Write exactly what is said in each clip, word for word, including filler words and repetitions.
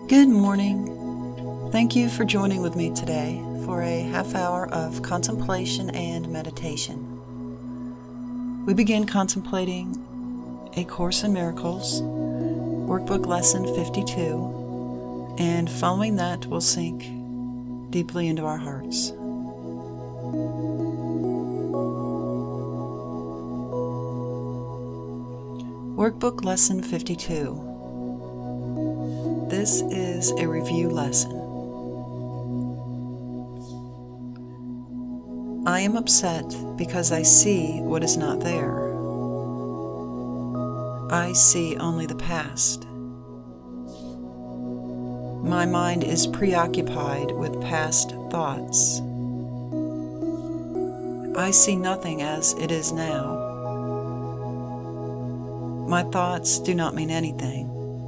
Good morning. Thank you for joining with me today for a half hour of contemplation and meditation. We begin contemplating A Course in Miracles, Workbook Lesson fifty-two, and following that we'll sink deeply into our hearts. Workbook Lesson fifty-two. This is a review lesson. I am upset because I see what is not there. I see only the past. My mind is preoccupied with past thoughts. I see nothing as it is now. My thoughts do not mean anything.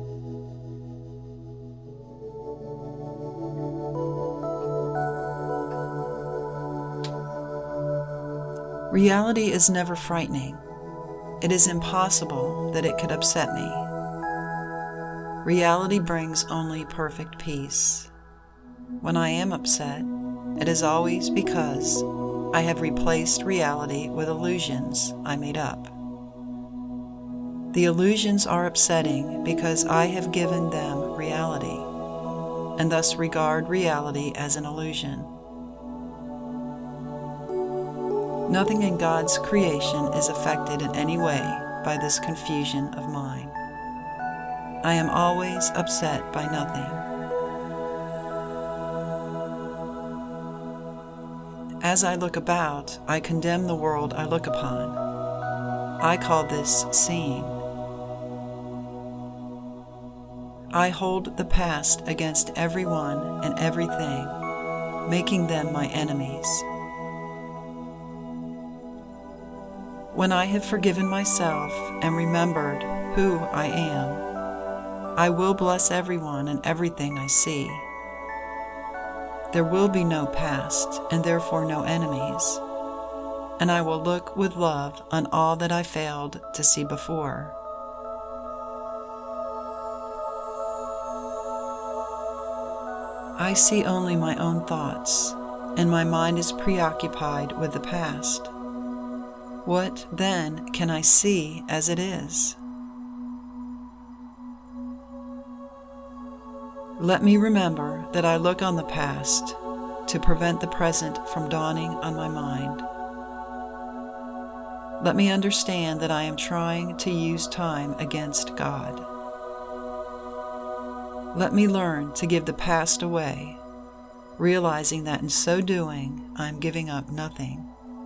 Reality is never frightening. It is impossible that it could upset me. Reality brings only perfect peace. When I am upset, it is always because I have replaced reality with illusions I made up. The illusions are upsetting because I have given them reality, and thus regard reality as an illusion. Nothing in God's creation is affected in any way by this confusion of mine. I am always upset by nothing. As I look about, I condemn the world I look upon. I call this seeing. I hold the past against everyone and everything, making them my enemies. When I have forgiven myself and remembered who I am, I will bless everyone and everything I see. There will be no past and therefore no enemies, and I will look with love on all that I failed to see before. I see only my own thoughts, and my mind is preoccupied with the past. What, then, can I see as it is? Let me remember that I look on the past to prevent the present from dawning on my mind. Let me understand that I am trying to use time against God. Let me learn to give the past away, realizing that in so doing, I am giving up nothing.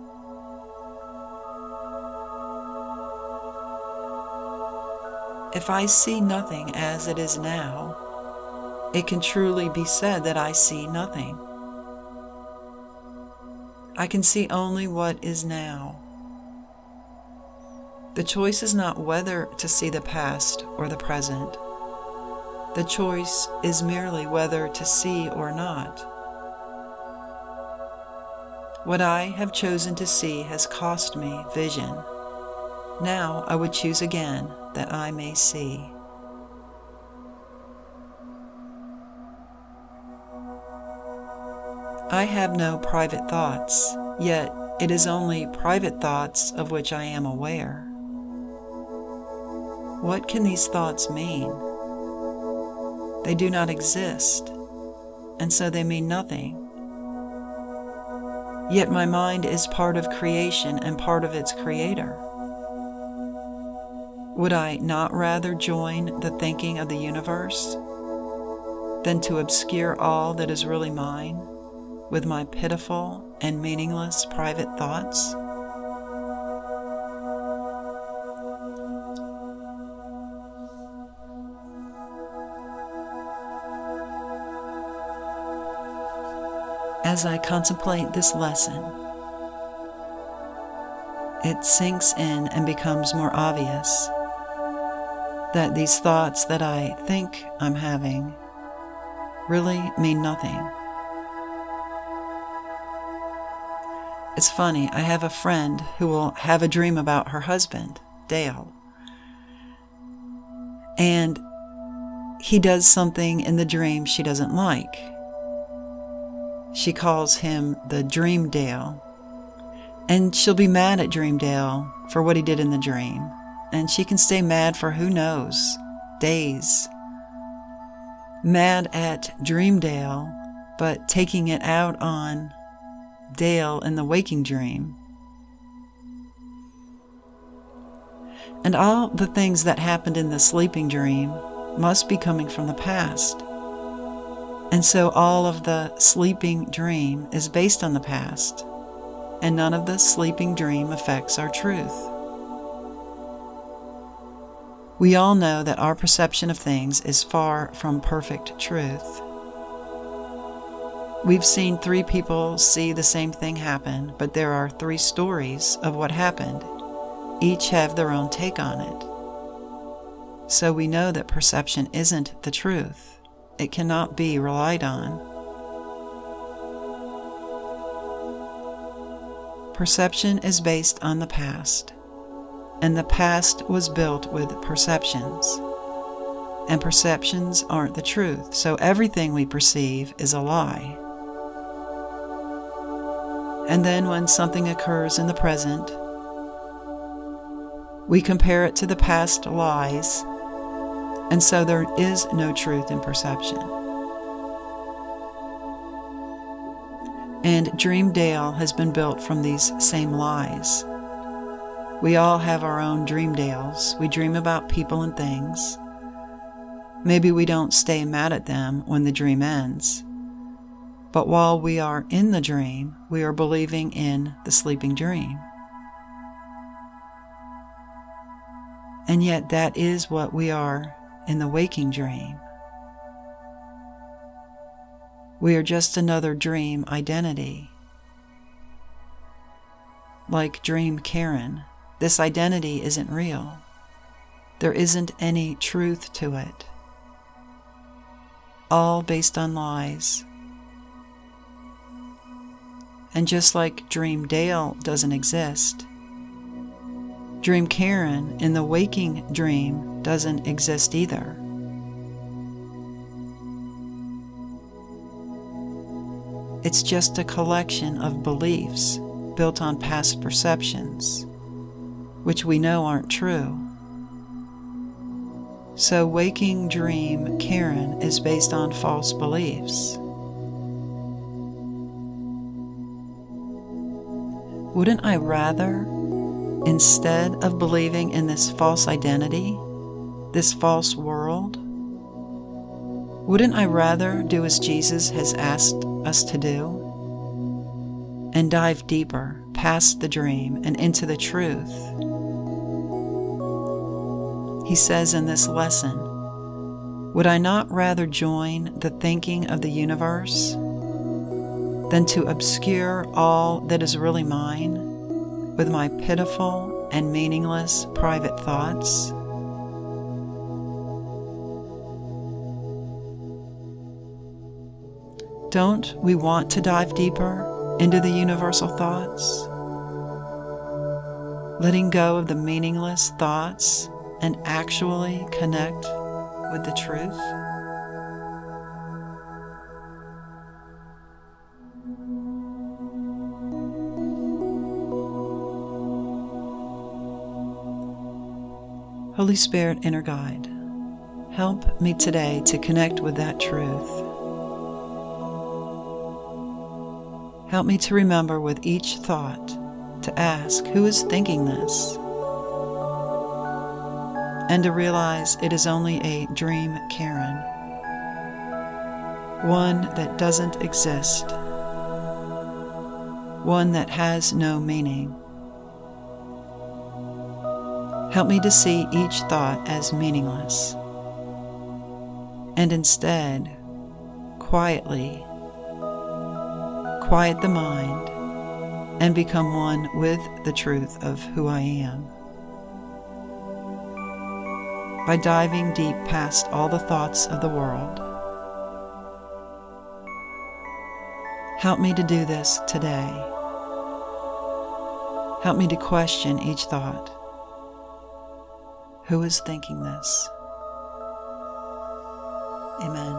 If I see nothing as it is now, it can truly be said that I see nothing. I can see only what is now. The choice is not whether to see the past or the present. The choice is merely whether to see or not. What I have chosen to see has cost me vision. Now I would choose again that I may see. I have no private thoughts, yet it is only private thoughts of which I am aware. What can these thoughts mean? They do not exist, and so they mean nothing. Yet my mind is part of creation and part of its creator. Would I not rather join the thinking of the universe than to obscure all that is really mine with my pitiful and meaningless private thoughts? As I contemplate this lesson, it sinks in and becomes more obvious that these thoughts that I think I'm having really mean nothing. It's funny, I have a friend who will have a dream about her husband, Dale, and he does something in the dream she doesn't like. She calls him the Dreamdale, and she'll be mad at Dreamdale for what he did in the dream, and she can stay mad for who knows, days. Mad at Dreamdale, but taking it out on Dale in the waking dream. And all the things that happened in the sleeping dream must be coming from the past. And so all of the sleeping dream is based on the past, and none of the sleeping dream affects our truth. We all know that our perception of things is far from perfect truth. We've seen three people see the same thing happen, but there are three stories of what happened. Each have their own take on it. So we know that perception isn't the truth. It cannot be relied on. Perception is based on the past, and the past was built with perceptions. And perceptions aren't the truth, so everything we perceive is a lie. And then when something occurs in the present, we compare it to the past lies, and so there is no truth in perception. And Dreamdale has been built from these same lies. We all have our own Dreamdales. We dream about people and things. Maybe we don't stay mad at them when the dream ends. But while we are in the dream, we are believing in the sleeping dream. And yet that is what we are in the waking dream. We are just another dream identity. Like Dream Karen, this identity isn't real. There isn't any truth to it. All based on lies. And just like Dream Dale doesn't exist, Dream Karen in the waking dream doesn't exist either. It's just a collection of beliefs built on past perceptions, which we know aren't true. So waking dream Karen is based on false beliefs. Wouldn't I rather, instead of believing in this false identity, this false world, wouldn't I rather do as Jesus has asked us to do and dive deeper past the dream and into the truth? He says in this lesson, would I not rather join the thinking of the universe than to obscure all that is really mine with my pitiful and meaningless private thoughts? Don't we want to dive deeper into the universal thoughts? Letting go of the meaningless thoughts and actually connect with the truth? Holy Spirit, inner guide, help me today to connect with that truth. Help me to remember with each thought to ask, who is thinking this? And to realize it is only a dream Karen, one that doesn't exist, one that has no meaning. Help me to see each thought as meaningless, and instead, quietly, quiet the mind and become one with the truth of who I am. By diving deep past all the thoughts of the world. Help me to do this today. Help me to question each thought. Who is thinking this? Amen.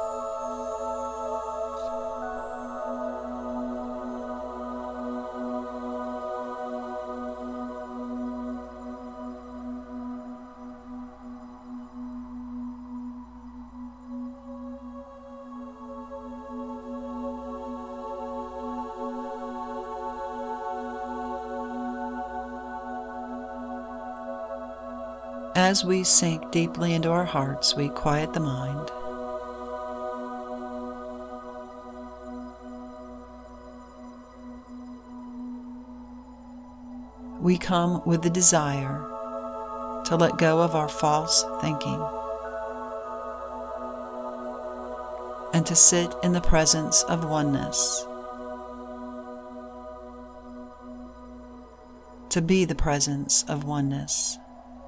As we sink deeply into our hearts, we quiet the mind. We come with the desire to let go of our false thinking and to sit in the presence of oneness, to be the presence of oneness.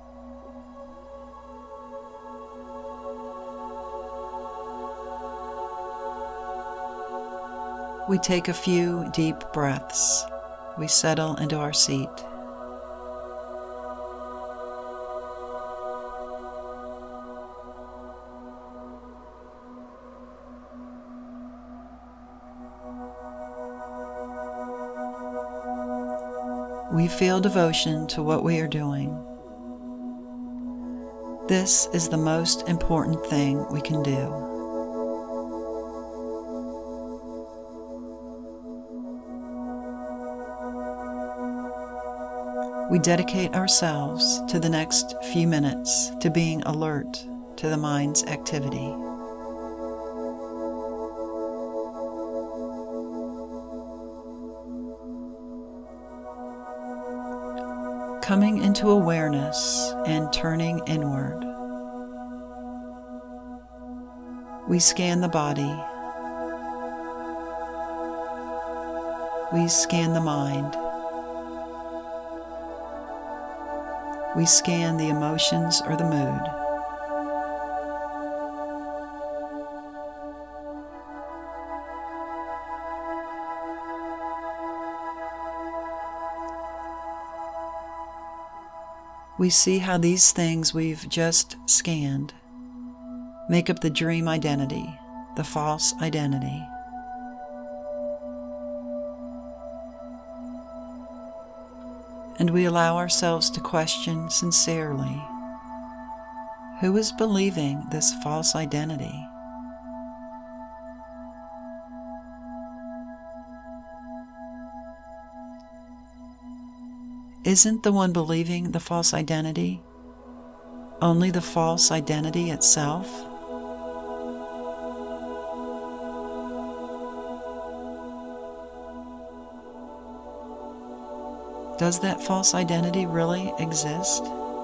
We take a few deep breaths. We settle into our seat. We feel devotion to what we are doing. This is the most important thing we can do. We dedicate ourselves to the next few minutes to being alert to the mind's activity. Coming into awareness and turning inward, we scan the body. We scan the mind. We scan the emotions or the mood. We see how these things we've just scanned make up the dream identity, the false identity. And we allow ourselves to question sincerely, who is believing this false identity? Isn't the one believing the false identity only the false identity itself? Does that false identity really exist?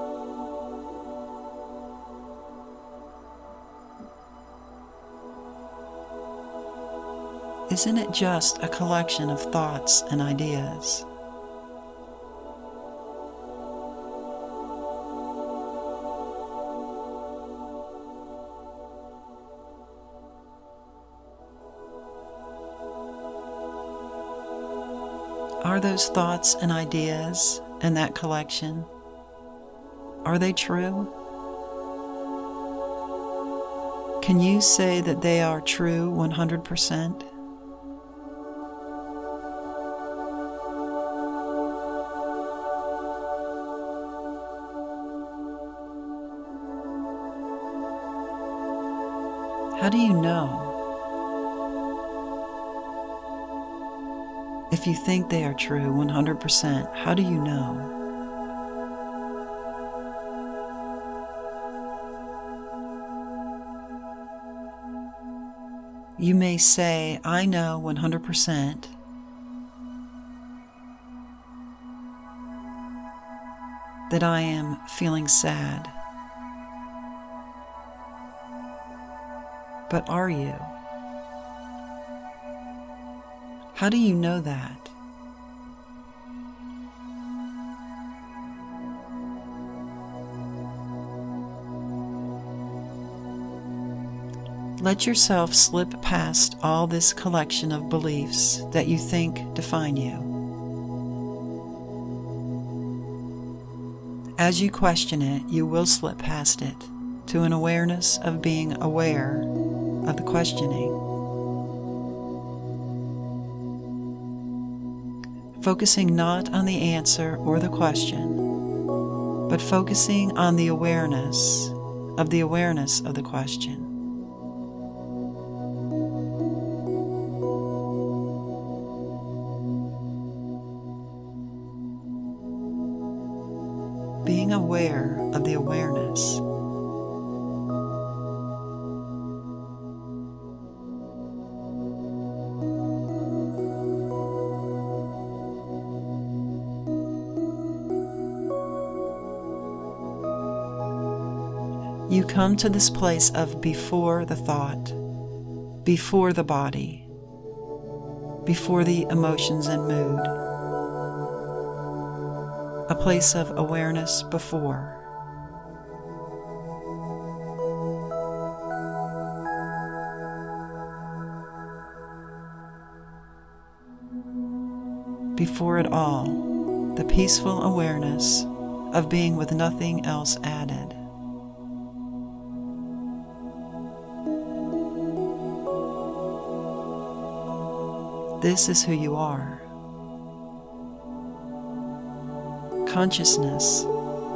Isn't it just a collection of thoughts and ideas? Are those thoughts and ideas and that collection, are they true? Can you say that they are true one hundred percent? How do you know? If you think they are true one hundred percent, how do you know? You may say, I know one hundred percent that I am feeling sad. But are you? How do you know that? Let yourself slip past all this collection of beliefs that you think define you. As you question it, you will slip past it, to an awareness of being aware of the questioning. Focusing not on the answer or the question, but focusing on the awareness of the awareness of the question. Being aware of the awareness. You come to this place of before the thought, before the body, before the emotions and mood. A place of awareness before. Before it all, the peaceful awareness of being with nothing else added. This is who you are. Consciousness.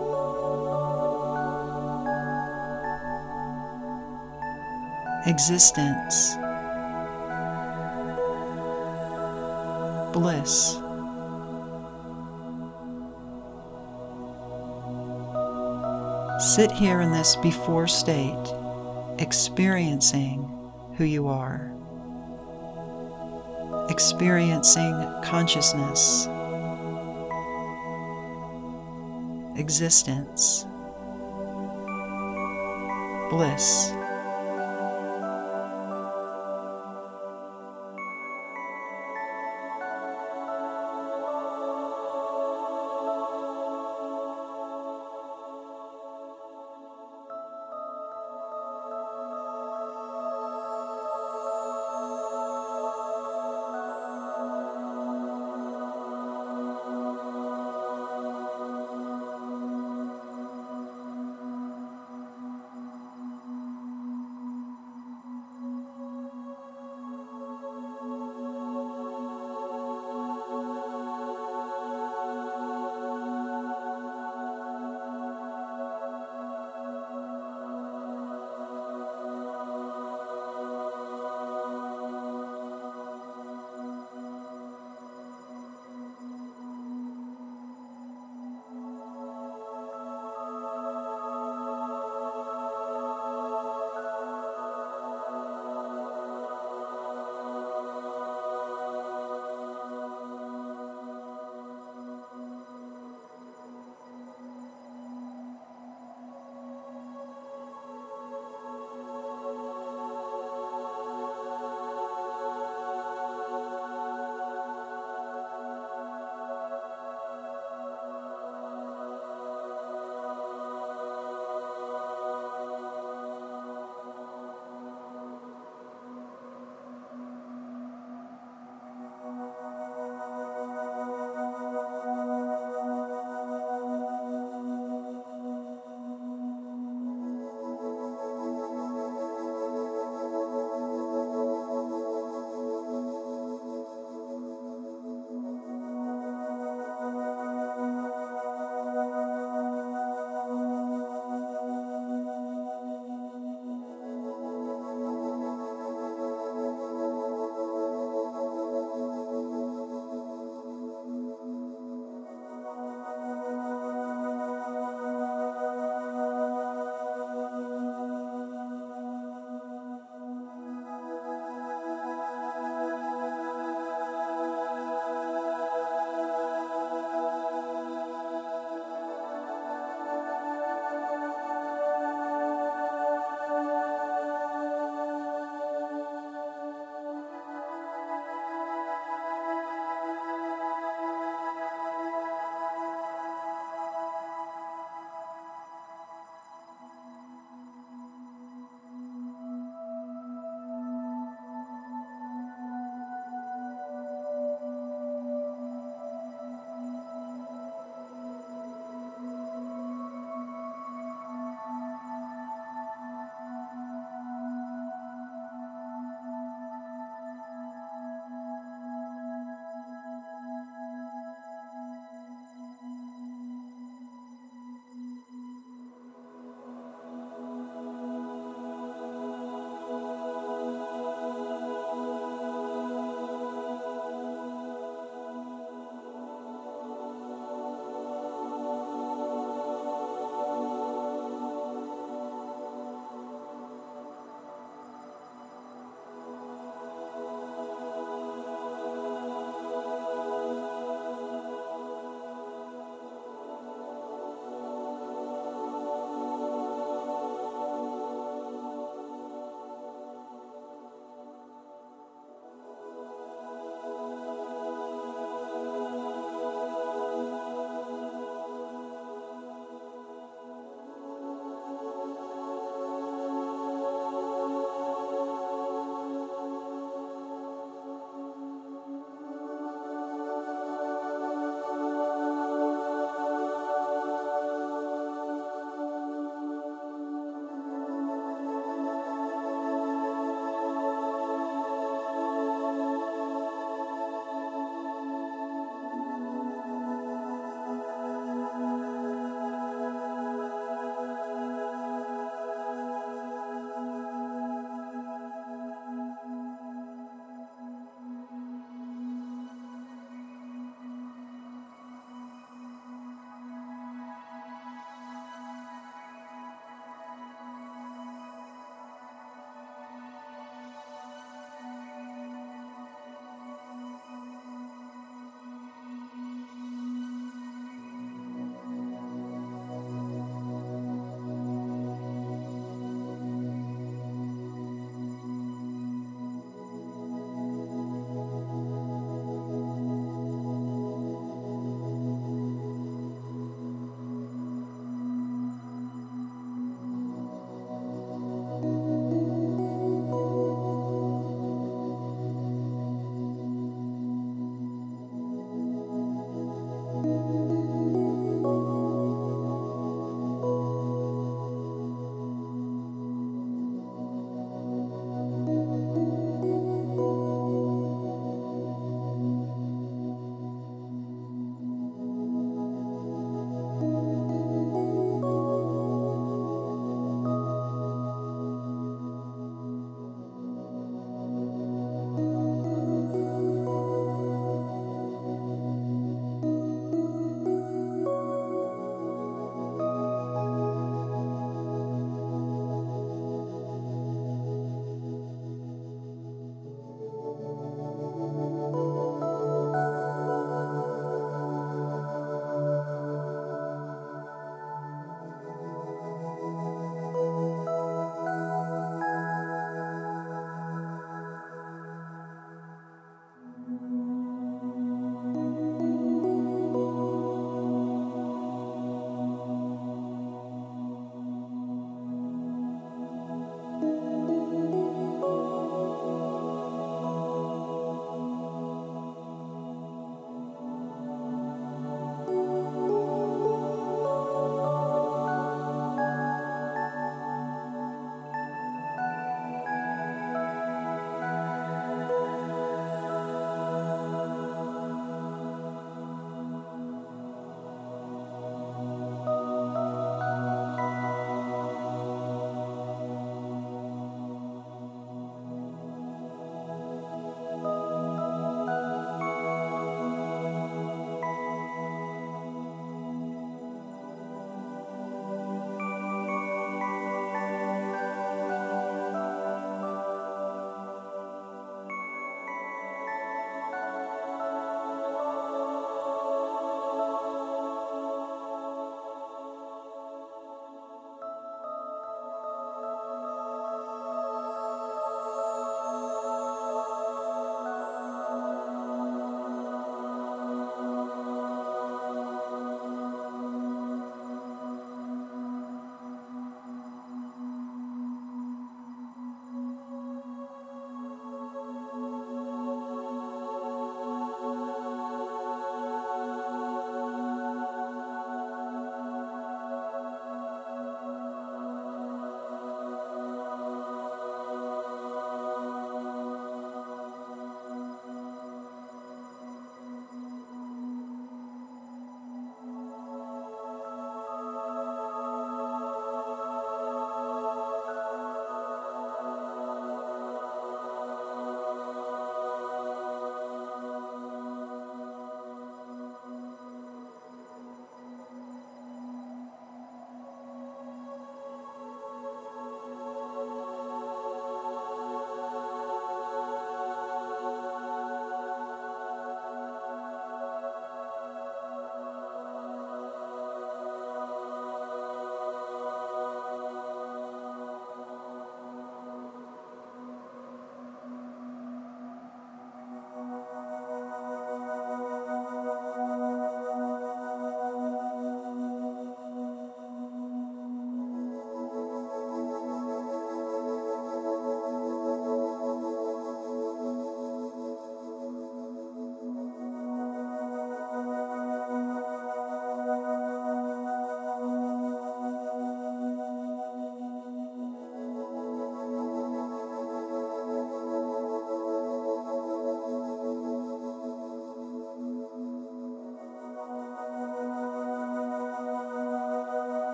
Existence. Bliss. Sit here in this before state, experiencing who you are. Experiencing consciousness, existence, bliss.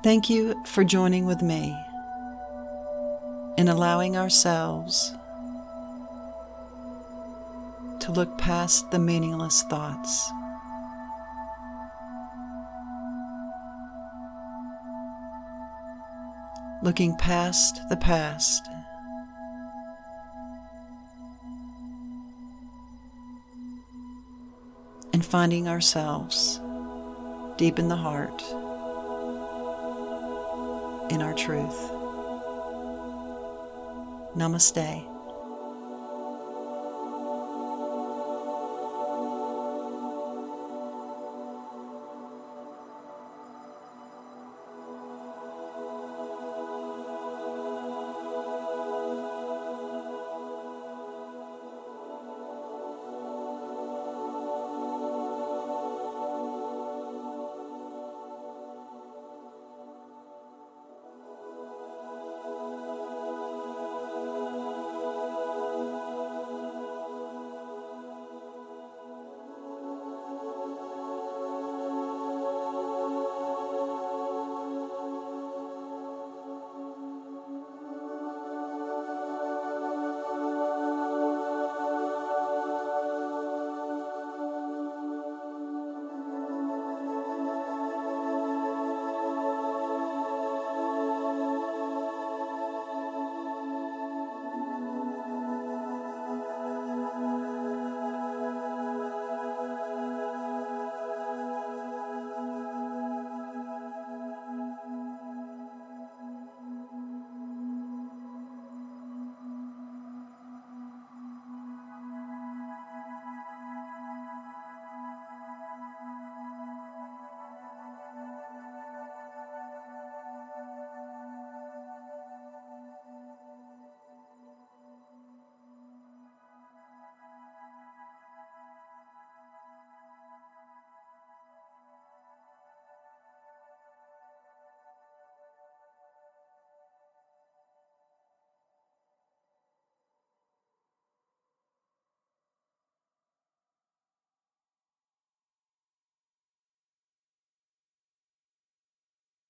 Thank you for joining with me in allowing ourselves to look past the meaningless thoughts. Looking past the past and finding ourselves deep in the heart, in our truth. Namaste.